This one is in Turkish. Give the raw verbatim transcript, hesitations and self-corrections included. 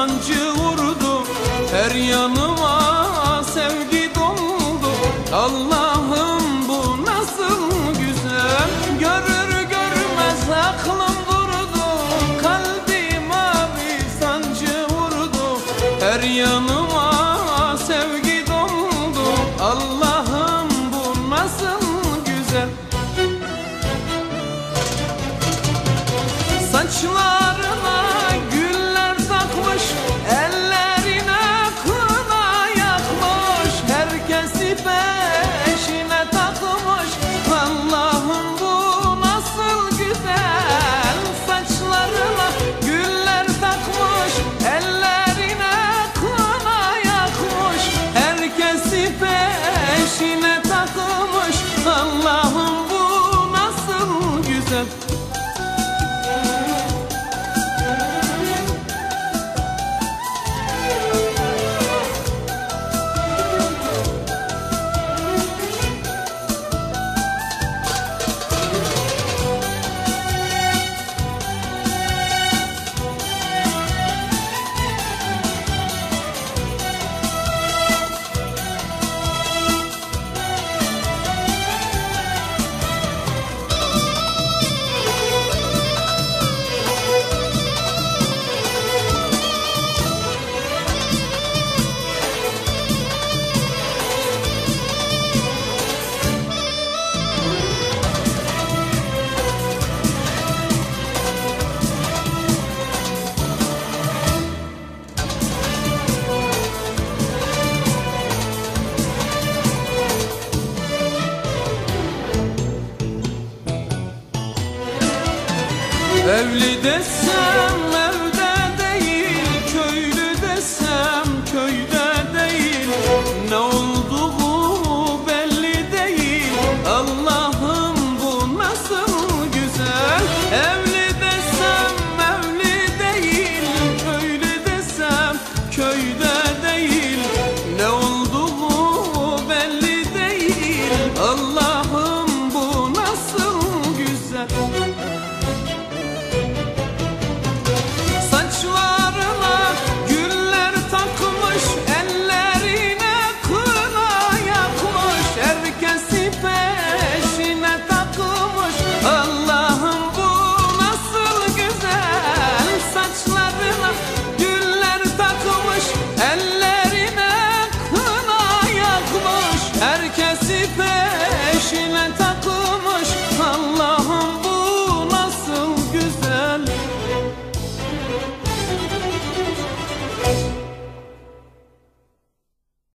sancı vurdu, her yanıma sevgi doldu. Allah'ım bu nasıl güzel, görür görmez aklım durdu. Kalbime bir sancı vurdu, her yanıma sevgi doldu. Allah'ım bu nasıl güzel. Saçlarına güller takmış, ellerine kına yakmış, herkesi peşine takmış. Allah'ım bu nasıl güzel. Saçlarına güller takmış, ellerine kına yakmış, herkesi peşine takmış. Allah'ım bu nasıl güzel. Evli desem evde değil, köylü desem köyde değil. Ne olduğu belli değil. Allah'ım bu nasıl güzel. Evli desem evli değil, köylü desem köyde